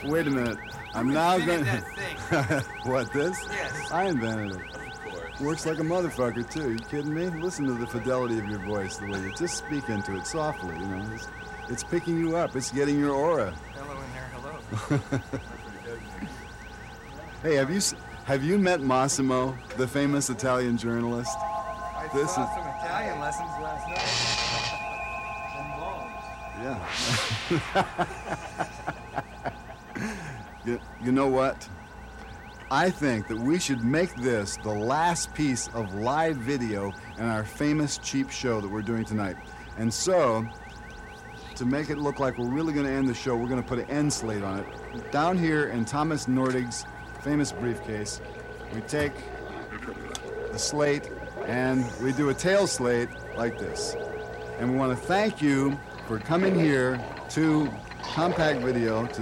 Wait a minute. I'm now going that thing? What, this? Yes. I invented it. Of course. Works like a motherfucker, too. You kidding me? Listen to the fidelity of your voice, the way you just speak into it softly, you know. It's picking you up. It's getting your aura. Hello in there, hello. Hey, have you met Massimo, the famous Italian journalist? I This saw is- some Italian lessons last night. Yeah. You know what? I think that we should make this the last piece of live video in our famous cheap show that we're doing tonight. And so, to make it look like we're really going to end the show, we're going to put an end slate on it. Down here in Thomas Nordig's famous briefcase, we take the slate and we do a tail slate like this. And we want to thank you for coming here to Compact Video to